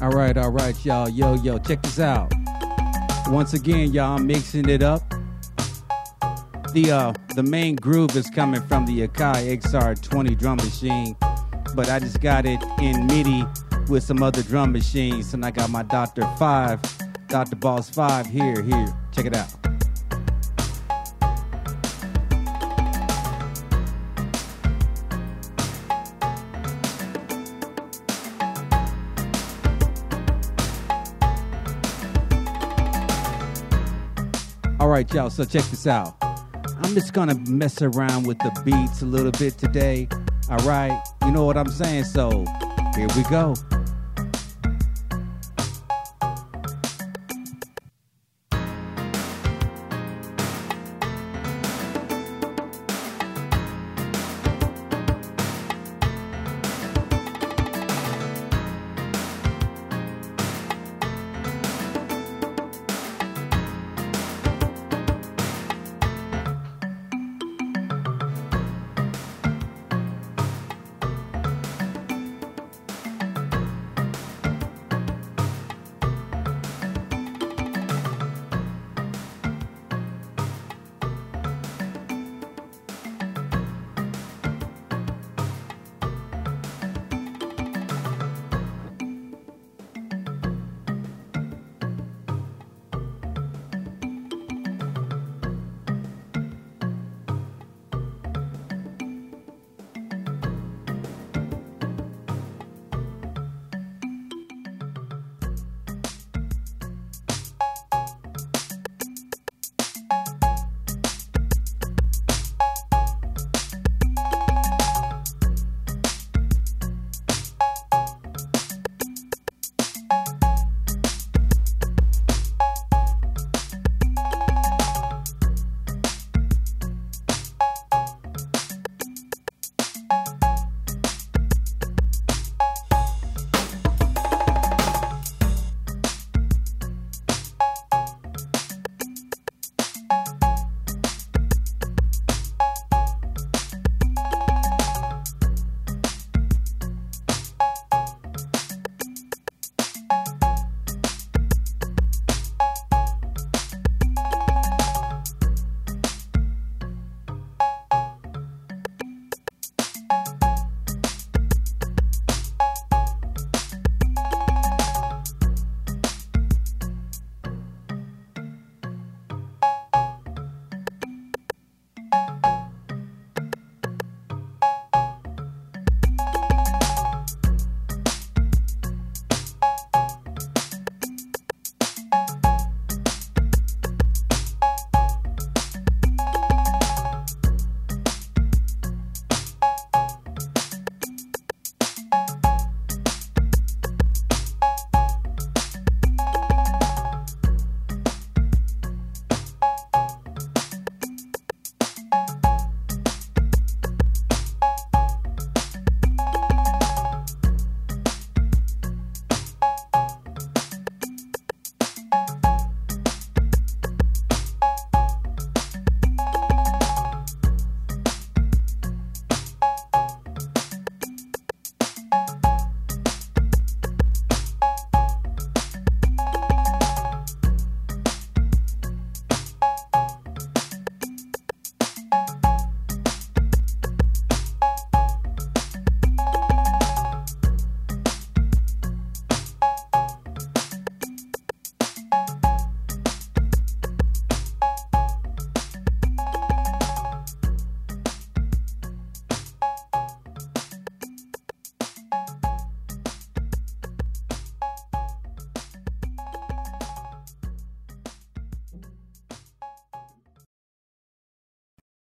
All right, y'all. Yo, check this out. Once again, y'all, I'm mixing it up. The main groove is coming from the Akai XR20 drum machine, but I just got it in MIDI with some other drum machines, and I got my Dr. Boss 5 here. Check it out. All right, y'all, so check this out. I'm just going to mess around with the beats a little bit today. All right, you know what I'm saying? So here we go.